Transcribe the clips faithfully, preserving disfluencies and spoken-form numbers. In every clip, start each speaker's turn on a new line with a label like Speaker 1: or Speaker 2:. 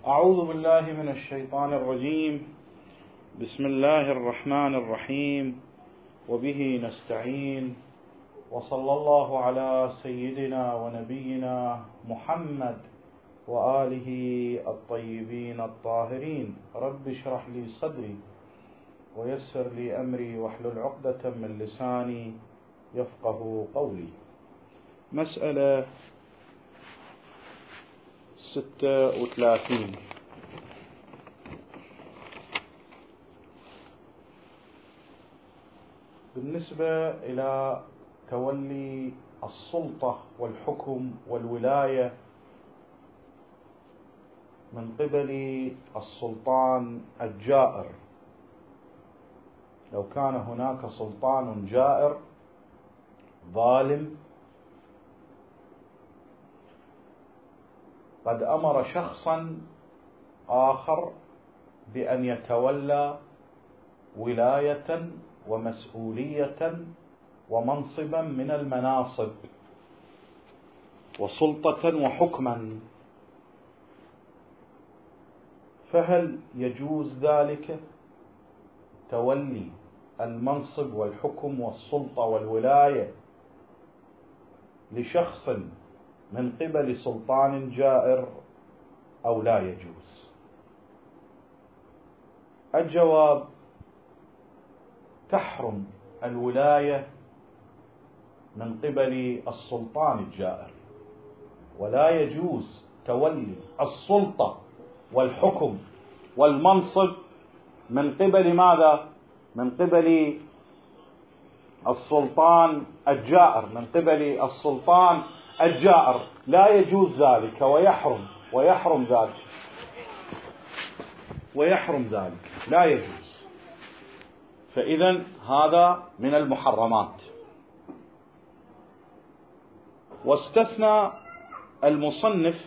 Speaker 1: أعوذ بالله من الشيطان الرجيم. بسم الله الرحمن الرحيم، وبه نستعين، وصلى الله على سيدنا ونبينا محمد وآله الطيبين الطاهرين. رب اشرح لي صدري ويسر لي أمري واحلل عقدة من لساني يفقه قولي. مسألة ستة وثلاثين. بالنسبة إلى تولي السلطة والحكم والولاية من قبل السلطان الجائر، لو كان هناك سلطان جائر ظالم قد أمر شخصا آخر بأن يتولى ولاية ومسؤولية ومنصبا من المناصب وسلطة وحكما، فهل يجوز ذلك تولي المنصب والحكم والسلطة والولاية لشخص من قبل سلطان جائر أو لا يجوز؟ الجواب: تحرم الولاية من قبل السلطان الجائر، ولا يجوز تولي السلطة والحكم والمنصب من قبل ماذا؟ من قبل السلطان الجائر، من قبل السلطان الجائر لا يجوز ذلك، ويحرم ويحرم ذلك ويحرم ذلك لا يجوز. فإذا هذا من المحرمات. واستثنى المصنف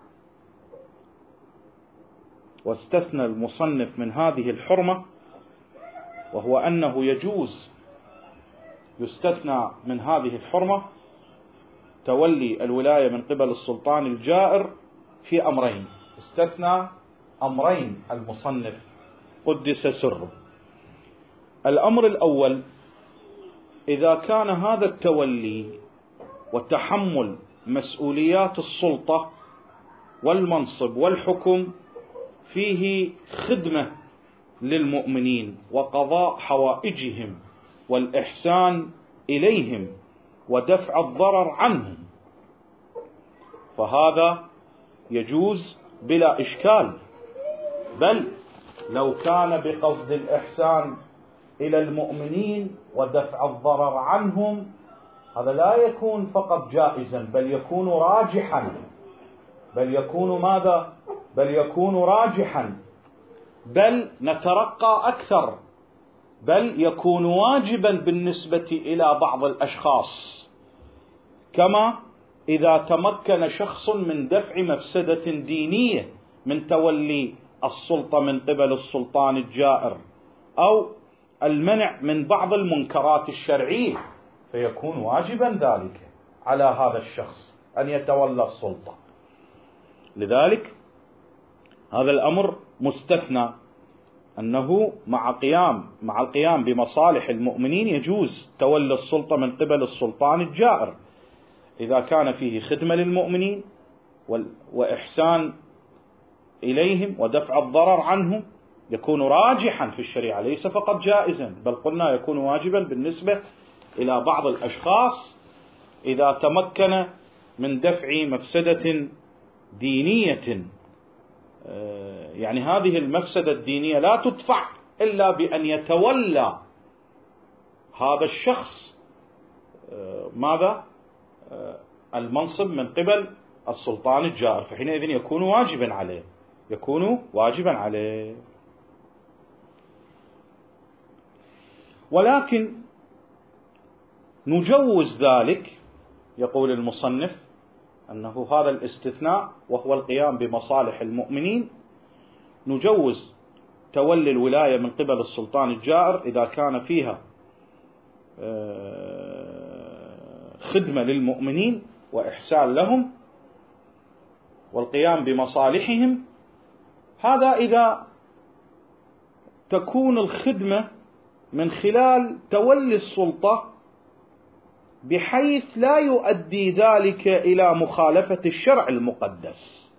Speaker 1: واستثنى المصنف من هذه الحرمة، وهو أنه يجوز يستثنى من هذه الحرمة تولي الولاية من قبل السلطان الجائر في أمرين. استثنى أمرين المصنف قدس سره. الأمر الأول: إذا كان هذا التولي وتحمل مسؤوليات السلطة والمنصب والحكم فيه خدمة للمؤمنين وقضاء حوائجهم والإحسان إليهم ودفع الضرر عنهم، فهذا يجوز بلا إشكال. بل لو كان بقصد الإحسان إلى المؤمنين ودفع الضرر عنهم، هذا لا يكون فقط جائزا، بل يكون راجحا بل يكون ماذا؟ بل يكون راجحا بل نترقى أكثر، بل يكون واجبا بالنسبة إلى بعض الأشخاص، كما إذا تمكن شخص من دفع مفسدة دينية من تولي السلطة من قبل السلطان الجائر، أو المنع من بعض المنكرات الشرعية، فيكون واجبا ذلك على هذا الشخص أن يتولى السلطة. لذلك هذا الأمر مستثنى، أنه مع قيام مع القيام بمصالح المؤمنين يجوز تولي السلطة من قبل السلطان الجائر إذا كان فيه خدمة للمؤمنين وإحسان إليهم ودفع الضرر عنهم، يكون راجحا في الشريعة ليس فقط جائزا، بل قلنا يكون واجبا بالنسبة إلى بعض الأشخاص إذا تمكن من دفع مفسدة دينية. يعني هذه المفسدة الدينية لا تدفع إلا بأن يتولى هذا الشخص ماذا؟ المنصب من قبل السلطان الجائر، فحينئذ يكون واجبا عليه يكون واجبا عليه. ولكن نجوز ذلك، يقول المصنف أنه هذا الاستثناء وهو القيام بمصالح المؤمنين، نجوز تولي الولاية من قبل السلطان الجائر إذا كان فيها خدمة للمؤمنين وإحسان لهم والقيام بمصالحهم هذا إذا تكون الخدمة من خلال تولي السلطة بحيث لا يؤدي ذلك إلى مخالفة الشرع المقدس،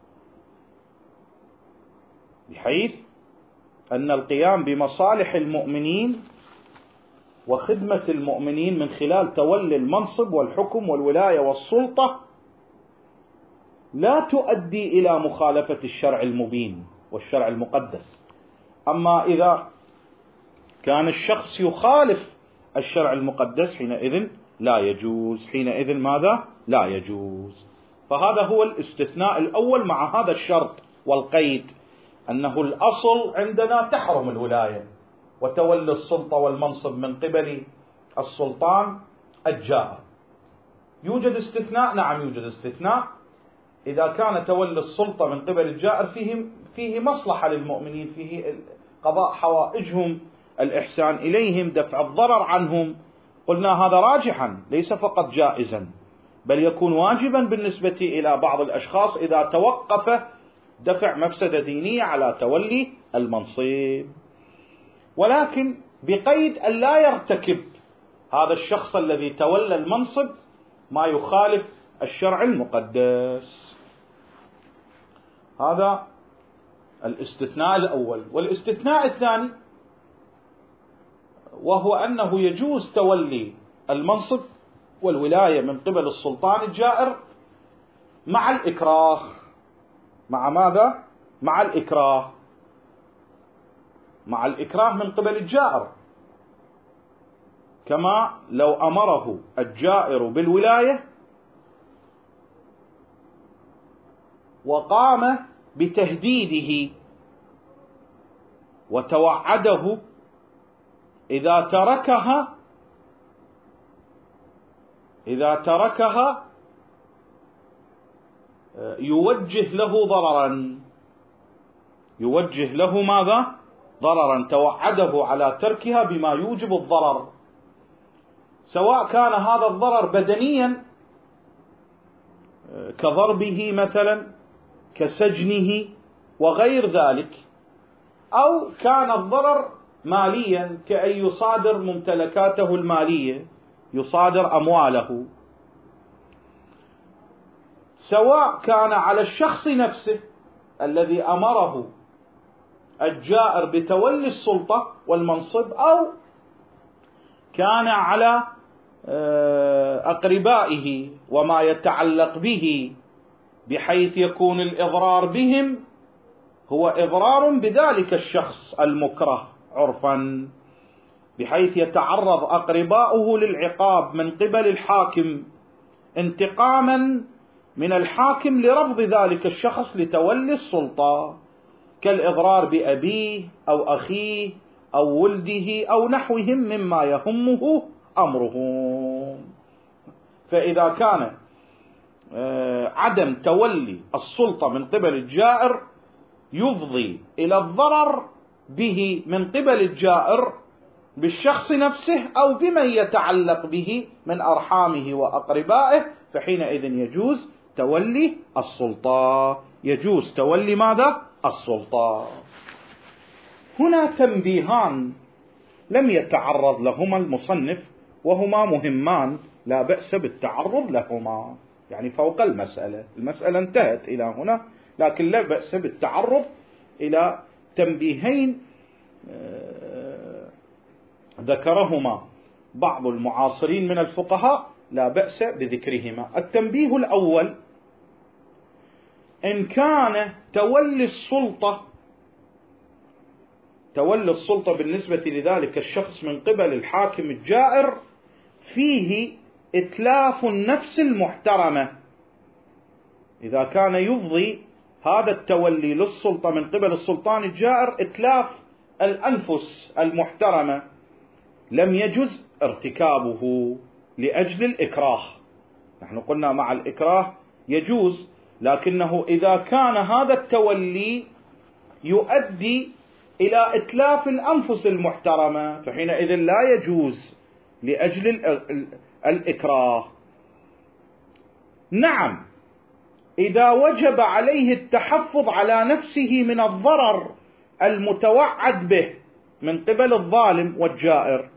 Speaker 1: بحيث أن القيام بمصالح المؤمنين وخدمة المؤمنين من خلال تولي المنصب والحكم والولاية والسلطة لا تؤدي إلى مخالفة الشرع المبين والشرع المقدس. أما إذا كان الشخص يخالف الشرع المقدس حينئذ لا يجوز، حينئذ ماذا؟ لا يجوز. فهذا هو الاستثناء الأول مع هذا الشرط والقيد، أنه الأصل عندنا تحرم الولاية وتولي السلطة والمنصب من قبل السلطان الجائر. يوجد استثناء؟ نعم يوجد استثناء، إذا كان تولي السلطة من قبل الجائر فيه, فيه مصلحة للمؤمنين، فيه قضاء حوائجهم، الإحسان إليهم، دفع الضرر عنهم، قلنا هذا راجحا ليس فقط جائزا بل يكون واجبا بالنسبة إلى بعض الأشخاص إذا توقف دفع مفسدة دينية على تولي المنصب، ولكن بقيد أن لا يرتكب هذا الشخص الذي تولى المنصب ما يخالف الشرع المقدس. هذا الاستثناء الأول. والاستثناء الثاني وهو أنه يجوز تولي المنصب والولاية من قبل السلطان الجائر مع الإكراه. مع ماذا؟ مع الإكراه، مع الإكراه من قبل الجائر، كما لو أمره الجائر بالولاية وقام بتهديده وتوعده إذا تركها إذا تركها يوجه له ضررا، يوجه له ماذا؟ ضررا، توعده على تركها بما يوجب الضرر، سواء كان هذا الضرر بدنيا كضربه مثلا، كسجنه وغير ذلك، أو كان الضرر ماليا كأن يصادر ممتلكاته المالية، يصادر أمواله، سواء كان على الشخص نفسه الذي أمره الجائر بتولي السلطة والمنصب، أو كان على أقربائه وما يتعلق به، بحيث يكون الإضرار بهم هو إضرار بذلك الشخص المكره عرفا، بحيث يتعرض أقرباؤه للعقاب من قبل الحاكم انتقاما من الحاكم لرفض ذلك الشخص لتولي السلطة، كالإضرار بأبيه أو أخيه أو ولده أو نحوهم مما يهمه أمرهم. فإذا كان عدم تولي السلطة من قبل الجائر يفضي إلى الضرر به من قبل الجائر بالشخص نفسه أو بمن يتعلق به من أرحامه وأقربائه، فحينئذ يجوز تولي السلطة، يجوز تولي ماذا؟ السلطة. هنا تنبيهان لم يتعرض لهما المصنف وهما مهمان لا بأس بالتعرض لهما، يعني فوق المسألة، المسألة انتهت إلى هنا، لكن لا بأس بالتعرض إلى تنبيهين ذكرهما بعض المعاصرين من الفقهاء لا بأس بذكرهما. التنبيه الأول: إن كان تولي السلطة تولي السلطة بالنسبة لذلك الشخص من قبل الحاكم الجائر فيه إتلاف النفس المحترمة، إذا كان يفضي هذا التولي للسلطة من قبل السلطان الجائر إتلاف الأنفس المحترمة، لم يجز ارتكابه لأجل الإكراه. نحن قلنا مع الإكراه يجوز، لكنه إذا كان هذا التولي يؤدي إلى إتلاف الأنفس المحترمة فحينئذ لا يجوز لأجل الإكراه. نعم، إذا وجب عليه التحفظ على نفسه من الضرر المتوعد به من قبل الظالم والجائر،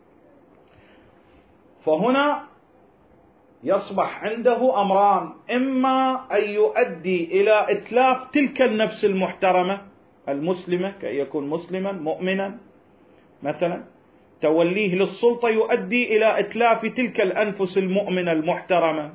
Speaker 1: فهنا يصبح عنده أمران: إما أن يؤدي إلى إتلاف تلك النفس المحترمة المسلمة كي يكون مسلما مؤمنا مثلا، توليه للسلطة يؤدي إلى إتلاف تلك الأنفس المؤمنة المحترمة،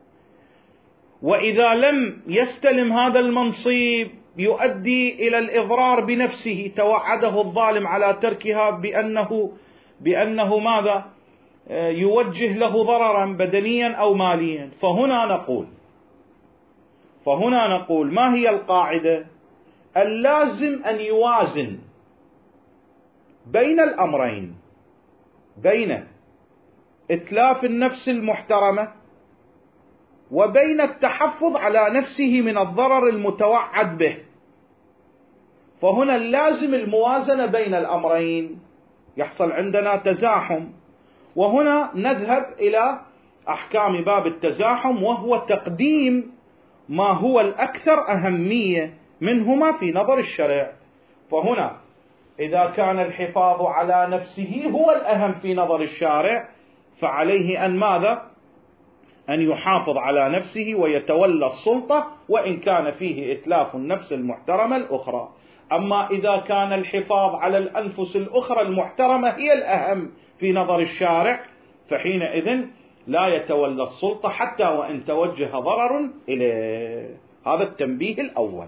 Speaker 1: وإذا لم يستلم هذا المنصب يؤدي إلى الإضرار بنفسه، توعده الظالم على تركها بأنه بأنه ماذا؟ يوجه له ضررا بدنيا أو ماليا. فهنا نقول فهنا نقول ما هي القاعدة؟ اللازم أن يوازن بين الأمرين، بين إتلاف النفس المحترمة وبين التحفظ على نفسه من الضرر المتوعد به. فهنا اللازم الموازنة بين الأمرين، يحصل عندنا تزاحم، وهنا نذهب إلى أحكام باب التزاحم، وهو تقديم ما هو الأكثر أهمية منهما في نظر الشرع. فهنا إذا كان الحفاظ على نفسه هو الأهم في نظر الشارع، فعليه أن ماذا؟ أن يحافظ على نفسه ويتولى السلطة، وإن كان فيه إتلاف النفس المحترمة الأخرى. أما إذا كان الحفاظ على الأنفس الأخرى المحترمة هي الأهم في نظر الشارع، فحينئذ لا يتولى السلطة حتى وإن توجه ضرر إليه. هذا التنبيه الأول.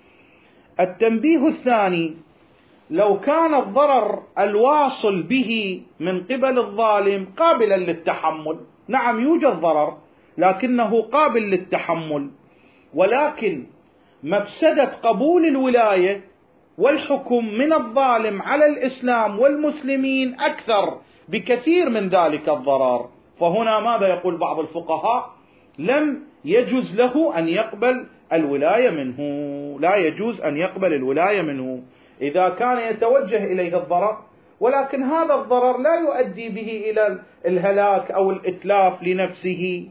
Speaker 1: التنبيه الثاني: لو كان الضرر الواصل به من قبل الظالم قابلا للتحمل، نعم يوجد ضرر لكنه قابل للتحمل، ولكن مفسدة قبول الولاية والحكم من الظالم على الإسلام والمسلمين أكثر بكثير من ذلك الضرر. فهنا ماذا يقول بعض الفقهاء؟ لم يجوز له أن يقبل الولاية منه، لا يجوز أن يقبل الولاية منه إذا كان يتوجه إليه الضرر، ولكن هذا الضرر لا يؤدي به إلى الهلاك أو الإتلاف لنفسه،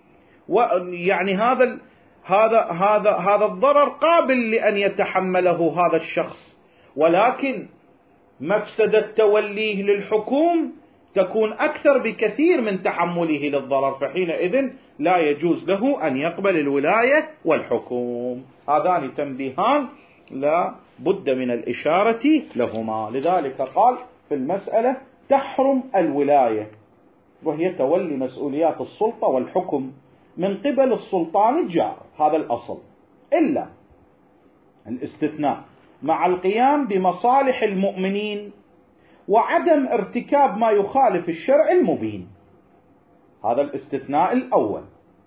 Speaker 1: ويعني هذا هذا هذا هذا الضرر قابل لأن يتحمله هذا الشخص، ولكن مفسدة توليه للحكوم تكون أكثر بكثير من تحمله للضرر، فحينئذ لا يجوز له أن يقبل الولاية والحكم. هذان تنبيهان لا بد من الإشارة لهما. لذلك قال في المسألة تحرم الولاية، وهي تولي مسؤوليات السلطة والحكم من قبل السلطان الجار، هذا الأصل، إلا الاستثناء مع القيام بمصالح المؤمنين وعدم ارتكاب ما يخالف الشرع المبين. هذا الاستثناء الأول.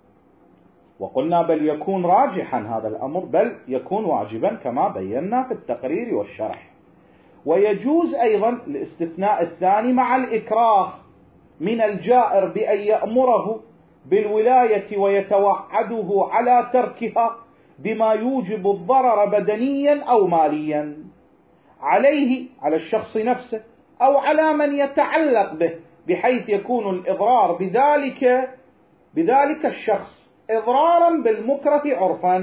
Speaker 1: وقلنا بل يكون راجحا هذا الأمر، بل يكون واجبا كما بينا في التقرير والشرح. ويجوز أيضا الاستثناء الثاني مع الإكراه من الجائر بأن يأمره بالولاية ويتوعده على تركها بما يوجب الضرر بدنيا أو ماليا عليه، على الشخص نفسه، أو على من يتعلق به، بحيث يكون الإضرار بذلك بذلك الشخص إضرارا بالمكره عرفا،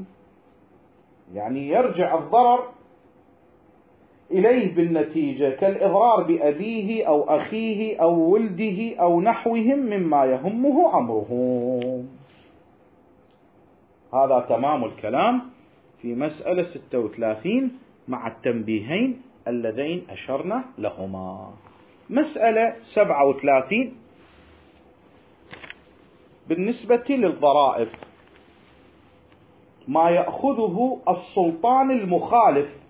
Speaker 1: يعني يرجع الضرر إليه بالنتيجة، كالإضرار بأبيه أو أخيه أو ولده أو نحوهم مما يهمه أمره. هذا تمام الكلام في مسألة ستة وثلاثين مع التنبيهين اللذين أشرنا لهما. مسألة سبعة وثلاثين بالنسبة للضرائب، ما يأخذه السلطان المخالف.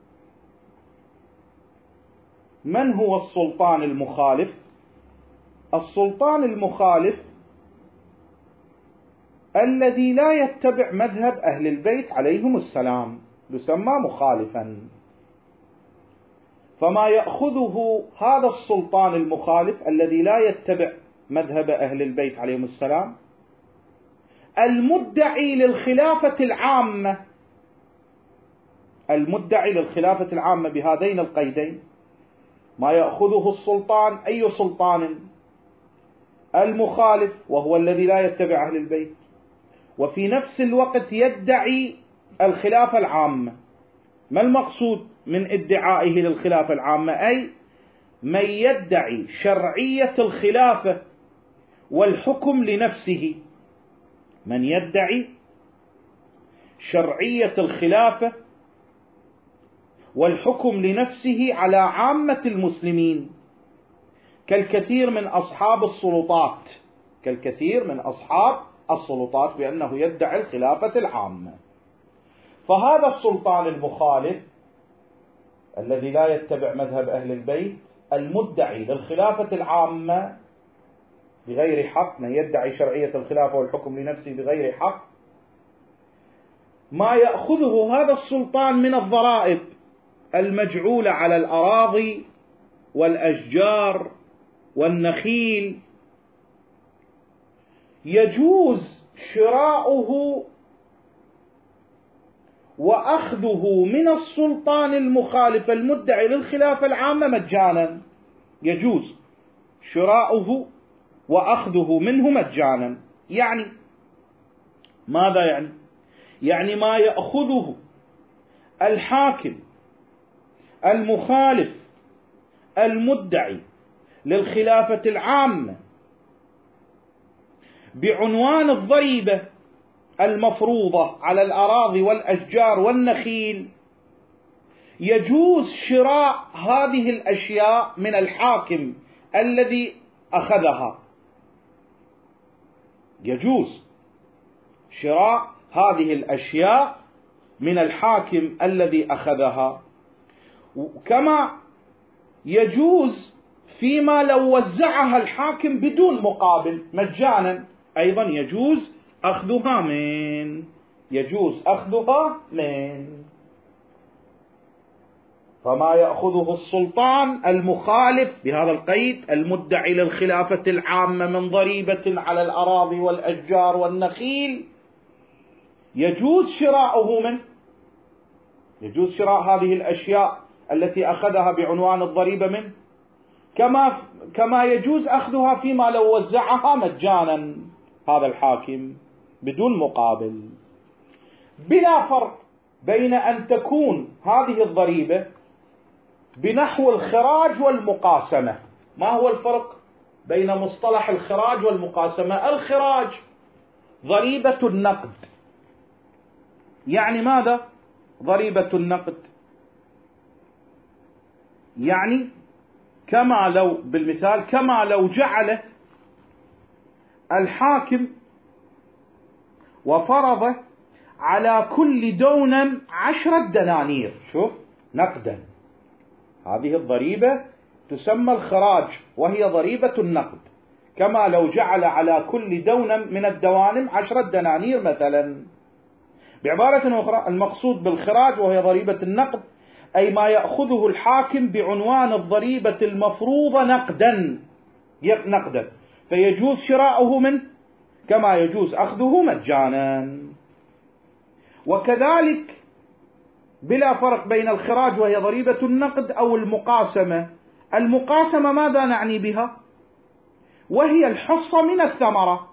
Speaker 1: من هو السلطان المخالف؟ السلطان المخالف الذي لا يتبع مذهب أهل البيت عليهم السلام يسمى مخالفا. فما يأخذه هذا السلطان المخالف الذي لا يتبع مذهب أهل البيت عليهم السلام المدعي للخلافة العامة، المدعي للخلافة العامة بهذين القيدين، ما يأخذه السلطان أي سلطان؟ المخالف، وهو الذي لا يتبع أهل البيت، وفي نفس الوقت يدعي الخلافة العامة. ما المقصود من ادعائه للخلافة العامة؟ أي من يدعي شرعية الخلافة والحكم لنفسه، من يدعي شرعية الخلافة والحكم لنفسه على عامة المسلمين، كالكثير من أصحاب السلطات، كالكثير من أصحاب السلطات بأنه يدعي الخلافة العامة. فهذا السلطان المخالف الذي لا يتبع مذهب أهل البيت المدعي للخلافة العامة بغير حق، من يدعي شرعية الخلافة والحكم لنفسه بغير حق، ما يأخذه هذا السلطان من الضرائب المجعولة على الأراضي والأشجار والنخيل يجوز شراؤه وأخذه من السلطان المخالف المدعي للخلافة العامة مجانا، يجوز شراؤه وأخذه منه مجانا. يعني ماذا يعني؟ يعني ما يأخذه الحاكم المخالف المدعي للخلافة العامة بعنوان الضريبة المفروضة على الأراضي والأشجار والنخيل، يجوز شراء هذه الأشياء من الحاكم الذي أخذها، يجوز شراء هذه الأشياء من الحاكم الذي أخذها، كما يجوز فيما لو وزعها الحاكم بدون مقابل مجانا، أيضا يجوز أخذها من يجوز أخذها من فما يأخذه السلطان المخالف بهذا القيد المدعي للخلافة العامة من ضريبة على الأراضي والأشجار والنخيل يجوز شراؤه منه، يجوز شراء هذه الأشياء التي أخذها بعنوان الضريبة منه، كما كما يجوز أخذها فيما لو وزعها مجانا هذا الحاكم بدون مقابل، بلا فرق بين أن تكون هذه الضريبة بنحو الخراج والمقاسمة. ما هو الفرق بين مصطلح الخراج والمقاسمة؟ الخراج ضريبة النقد. يعني ماذا ضريبة النقد؟ يعني كما لو بالمثال كما لو جعل الحاكم وفرض على كل دونم عشرة دنانير، شوف نقدا، هذه الضريبة تسمى الخراج وهي ضريبة النقد، كما لو جعل على كل دونم من الدوانم عشرة دنانير مثلا. بعبارة أخرى المقصود بالخراج وهي ضريبة النقد أي ما يأخذه الحاكم بعنوان الضريبة المفروضة نقدا نقدا فيجوز شراؤه منه كما يجوز أخذه مجانا. وكذلك بلا فرق بين الخراج وهي ضريبة النقد أو المقاسمة. المقاسمة ماذا نعني بها؟ وهي الحصة من الثمرة،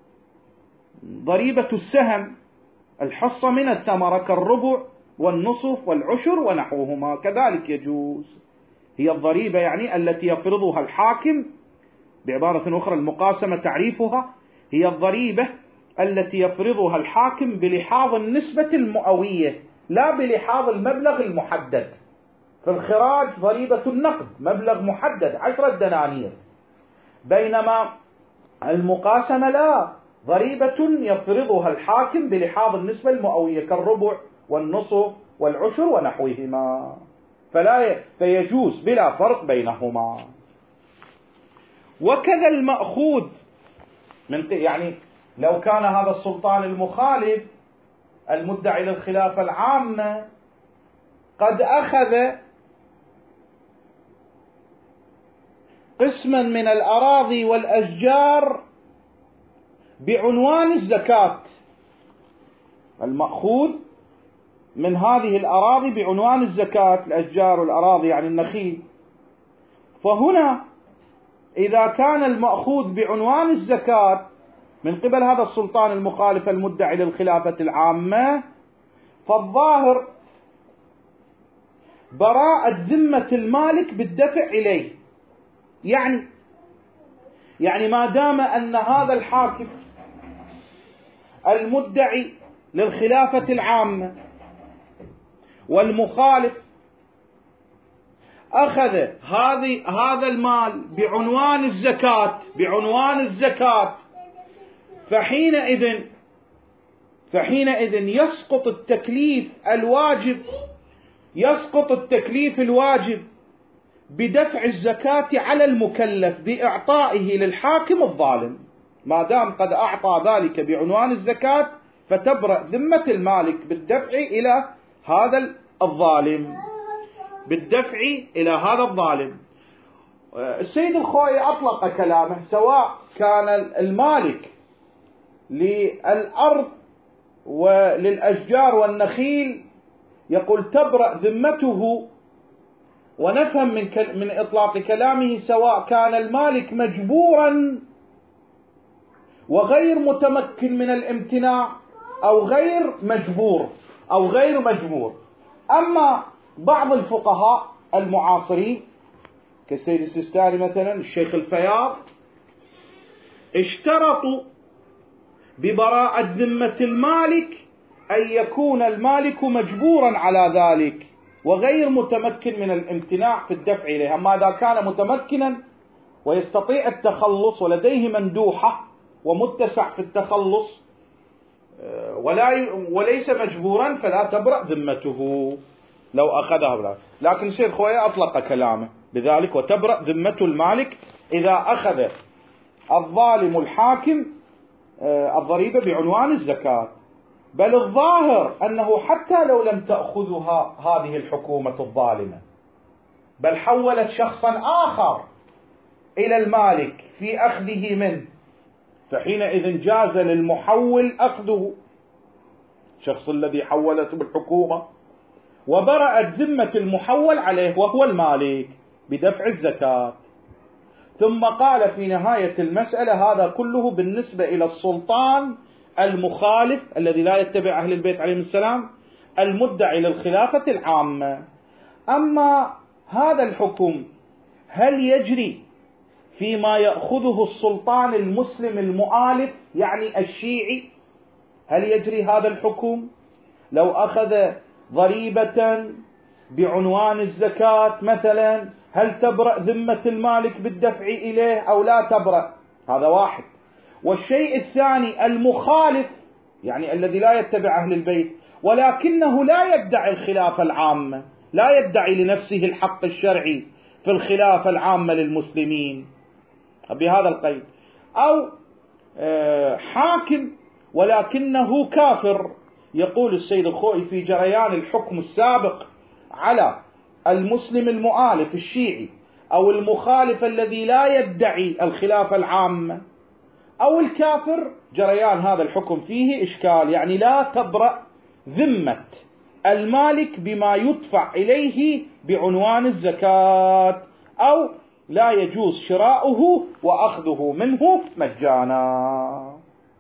Speaker 1: ضريبة السهم الحصة من الثمرة كالربع والنصف والعشر ونحوهما، كذلك يجوز، هي الضريبة يعني التي يفرضها الحاكم. بعبارة أخرى المقاسمة تعريفها هي الضريبة التي يفرضها الحاكم بلحاظ النسبة المئوية لا بلحاظ المبلغ المحدد. في الخراج ضريبة النقد مبلغ محدد عشرة دنانير، بينما المقاسمة لا، ضريبة يفرضها الحاكم بلحاظ النسبة المئوية كالربع والنصف والعشر ونحوهما، فلا فيجوز بلا فرق بينهما. وكذا المأخوذ من يعني لو كان هذا السلطان المخالف المدعي للخلافة العامة قد أخذ قسما من الأراضي والأشجار بعنوان الزكاة، المأخوذ من هذه الأراضي بعنوان الزكاة، الأشجار والأراضي يعني النخيل، فهنا إذا كان المأخوذ بعنوان الزكاة من قبل هذا السلطان المخالف المدعي للخلافة العامة، فالظاهر براءة ذمة المالك بالدفع إليه. يعني يعني ما دام أن هذا الحاكم المدعي للخلافة العامة والمخالف أخذ هذه هذا المال بعنوان الزكاة بعنوان الزكاة فحينئذ فحينئذ يسقط التكليف الواجب يسقط التكليف الواجب بدفع الزكاة على المكلف بإعطائه للحاكم الظالم. ما دام قد أعطى ذلك بعنوان الزكاة فتبرأ ذمة المالك بالدفع إلى هذا الظالم بالدفع إلى هذا الظالم. السيد الخوئي أطلق كلامه، سواء كان المالك للأرض وللأشجار والنخيل يقول تبرأ ذمته، ونفهم من من إطلاق كلامه سواء كان المالك مجبورا وغير متمكن من الامتناع أو غير مجبور أو غير مجبور. أما بعض الفقهاء المعاصرين كالسيد السيستاني مثلا، الشيخ الفياض، اشترطوا ببراءة ذمة المالك أن يكون المالك مجبورا على ذلك وغير متمكن من الامتناع في الدفع إليه. أما إذا كان متمكنا ويستطيع التخلص ولديه مندوحة ومتسع في التخلص ولا وليس مجبورا فلا تبرأ ذمته لو أخذها بلا. لكن الشيخ خوية أطلق كلامه بذلك، وتبرأ ذمة المالك إذا أخذ الظالم الحاكم الضريبة بعنوان الزكاة. بل الظاهر أنه حتى لو لم تأخذها هذه الحكومة الظالمة بل حولت شخصا آخر إلى المالك في أخذه منه، فحينئذ جاز للمحول أخذه، الشخص الذي حولته بالحكومة، وبرأت ذمة المحول عليه وهو المالك بدفع الزكاة. ثم قال في نهاية المسألة هذا كله بالنسبة إلى السلطان المخالف الذي لا يتبع أهل البيت عليهم السلام المدعي للخلافة العامة. أما هذا الحكم هل يجري فيما يأخذه السلطان المسلم المؤالف يعني الشيعي؟ هل يجري هذا الحكم لو أخذ ضريبة بعنوان الزكاة مثلا؟ هل تبرأ ذمة المالك بالدفع إليه أو لا تبرأ؟ هذا واحد. والشيء الثاني المخالف يعني الذي لا يتبع أهل البيت ولكنه لا يدعي الخلافة العامة، لا يدعي لنفسه الحق الشرعي في الخلافة العامة للمسلمين بهذا القيد، أو حاكم ولكنه كافر. يقول السيد الخوئي في جريان الحكم السابق على المسلم المؤالف الشيعي أو المخالف الذي لا يدعي الخلافة العامة أو الكافر، جريان هذا الحكم فيه إشكال، يعني لا تبرأ ذمة المالك بما يدفع إليه بعنوان الزكاة، أو لا يجوز شراؤه وأخذه منه مجانا،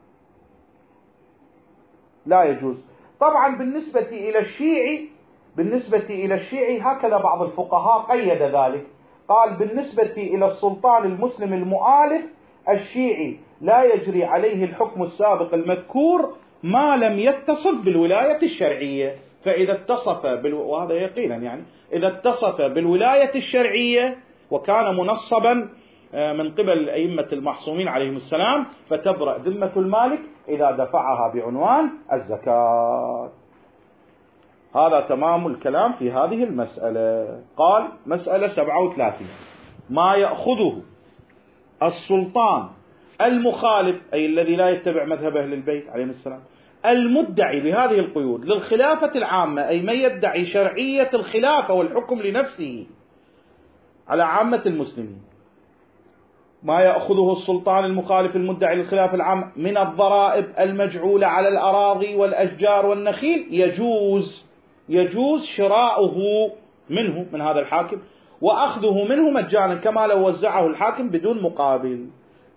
Speaker 1: لا يجوز. طبعا بالنسبة إلى الشيعي بالنسبة إلى الشيعي هكذا بعض الفقهاء قيد ذلك، قال بالنسبة إلى السلطان المسلم المؤالف الشيعي لا يجري عليه الحكم السابق المذكور ما لم يتصف بالولاية الشرعية. فإذا اتصف بال... وهذا يقينا يعني إذا اتصف بالولاية الشرعية وكان منصبا من قبل الأئمة المعصومين عليهم السلام فتبرأ ذمة المالك إذا دفعها بعنوان الزكاة. هذا تمام الكلام في هذه المسألة. قال مسألة سبعة وثلاثين: ما يأخذه السلطان المخالف أي الذي لا يتبع مذهب أهل البيت عليهم السلام المدعي بهذه القيود للخلافة العامة، أي من يدعي شرعية الخلافة والحكم لنفسه على عامة المسلمين، ما يأخذه السلطان المخالف المدعي للخلافة العامة من الضرائب المجعولة على الأراضي والأشجار والنخيل يجوز يجوز شراؤه منه من هذا الحاكم وأخذه منه مجانا كما لو وزعه الحاكم بدون مقابل.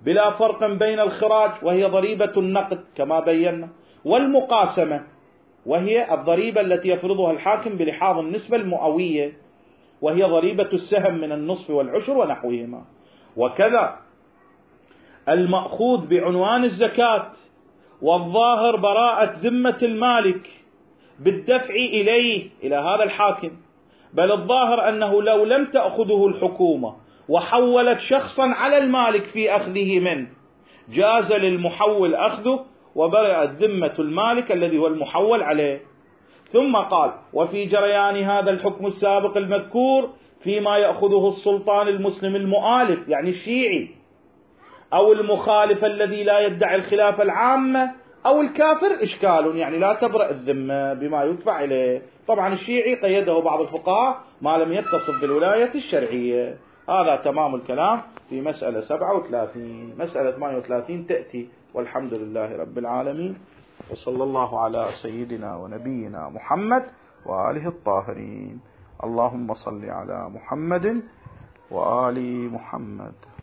Speaker 1: بلا فرق بين الخراج وهي ضريبة النقد كما بينا، والمقاسمة وهي الضريبة التي يفرضها الحاكم بلحاظ النسبة المئوية وهي ضريبة السهم من النصف والعشر ونحوهما. وكذا المأخوذ بعنوان الزكاة والظاهر براءة ذمة المالك بالدفع إليه إلى هذا الحاكم، بل الظاهر أنه لو لم تأخذه الحكومة وحولت شخصا على المالك في أخذه منه جاز للمحول أخذه وبرأت ذمة المالك الذي هو المحول عليه. ثم قال: وفي جريان هذا الحكم السابق المذكور فيما يأخذه السلطان المسلم المؤالف يعني الشيعي أو المخالف الذي لا يدعي الخلافة العامة أو الكافر إشكال، يعني لا تبرأ الذمة بما يدفع إليه. طبعا الشيعي قيده بعض الفقهاء ما لم يتصف بالولاية الشرعية. هذا تمام الكلام في مسألة سبعة وثلاثين. مسألة ثمانية وثلاثين تأتي، والحمد لله رب العالمين، وصلى الله على سيدنا ونبينا محمد وآله الطاهرين. اللهم صل على محمد وآل محمد.